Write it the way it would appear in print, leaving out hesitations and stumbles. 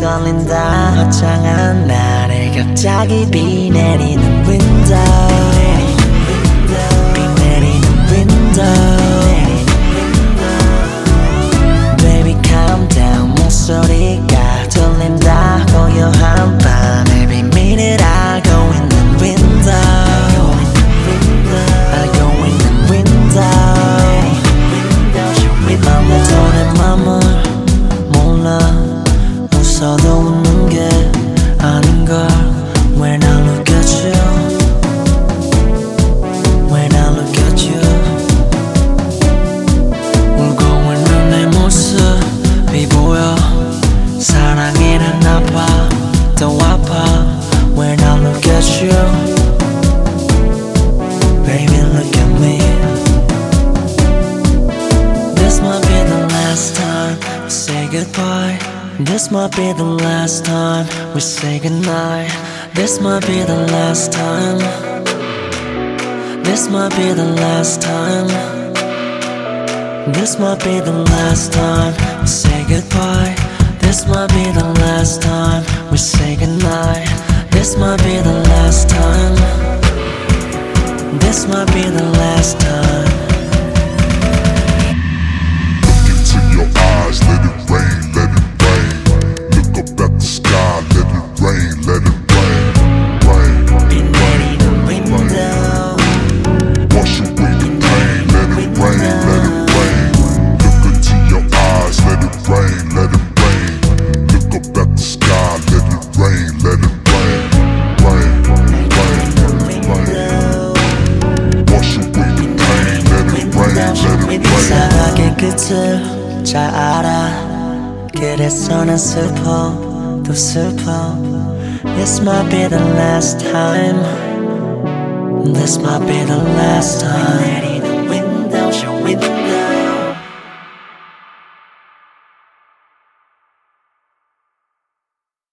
떨린다. 화창한 날에 갑자기 비 내리는 window, 비 내리는 window. Baby calm down, 목소리가 들린다. 고요한 밤에 비밀을 알고 있는 window, 알고 있는 window. 아무도 내 맘을 몰라. 웃어도 웃는 게 아닌걸. When I look at you, when I look at you. 울고 있는 내 모습이 보여. 사랑이란 아파 또 아파. When I look at you, baby look at me. This might be the last time we say goodbye. This might be the last time we say goodnight. This might be the last time. This might be the last time. This might be the last time we say goodbye. This might be the last time we say goodnight. This might be the last time. This might be the last time. Into your eyes, let it rain, let it rain. Look up at the sky, let it rain, let it rain, rain. 비 내리는 window, Wash away the pain, let it rain, let it rain. Look into your eyes, let it rain, let it rain. Look up at the sky, let it rain, let it rain, rain, rain, rain. Wash away the pain, let it rain, let it rain. 사랑의 끝을 잘 알아. 그래서 난 슬퍼 또 슬퍼. This might be the last time. This might be the last time. 비 내리는 window, show window.